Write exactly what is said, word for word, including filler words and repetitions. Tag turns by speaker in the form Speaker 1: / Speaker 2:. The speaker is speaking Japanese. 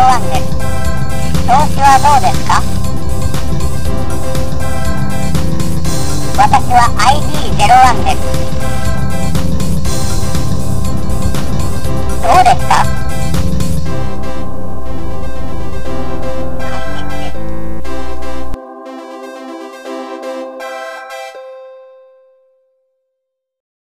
Speaker 1: ワン です。調子はどうですか？私は アイディーゼロワン です。